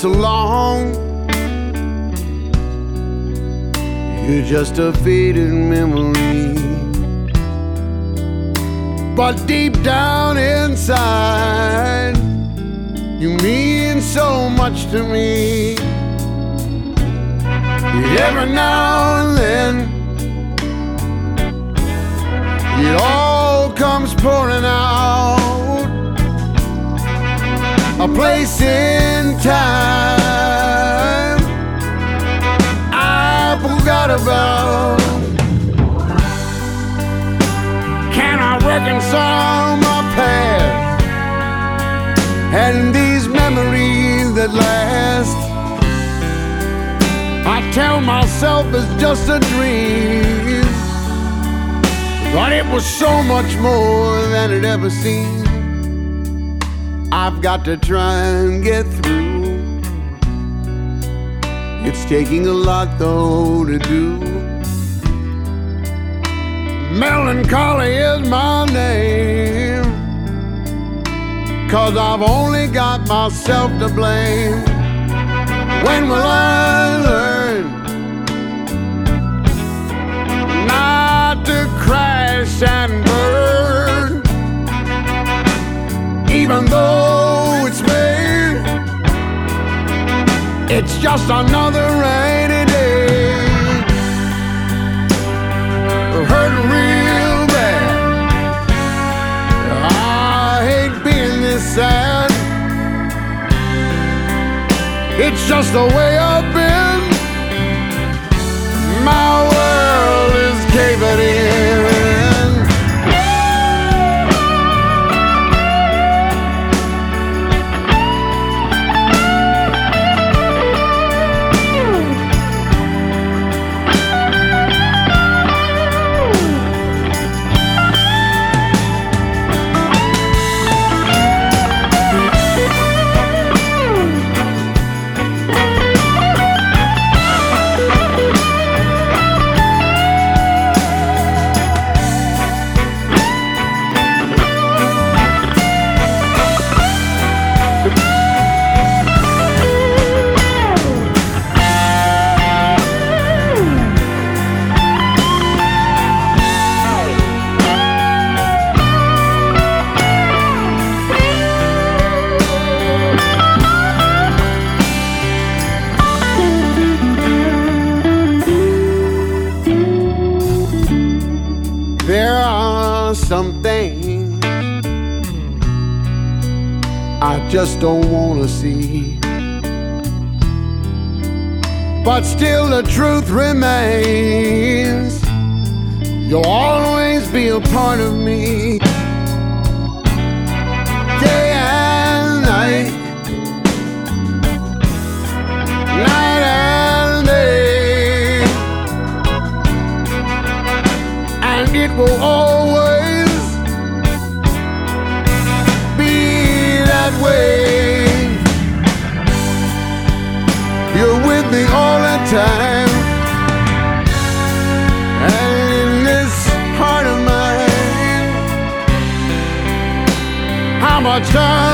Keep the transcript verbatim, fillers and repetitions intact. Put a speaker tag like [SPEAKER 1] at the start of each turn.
[SPEAKER 1] so long. You're just a fading memory, but deep down inside, you mean so much to me. Every now and then, it all comes pouring out. A place in time I forgot about. Can I reconcile my past and these memories that last? I tell myself it's just a dream, but it was so much more than it ever seemed. I've got to try and get through. It's taking a lot though to do. Melancholy is my name, 'cause I've only got myself to blame. When will I learn not to crash and burn? Even though it's May, it's just another rainy day. Hurt real bad. I hate being this sad. It's just the way I've been. My world is caving in. There are some things I just don't want to see, but still the truth remains. You'll always be a part of me. Day and night, night and day, and it will always be that way. You're with me all the time, and in this heart of mine, how much time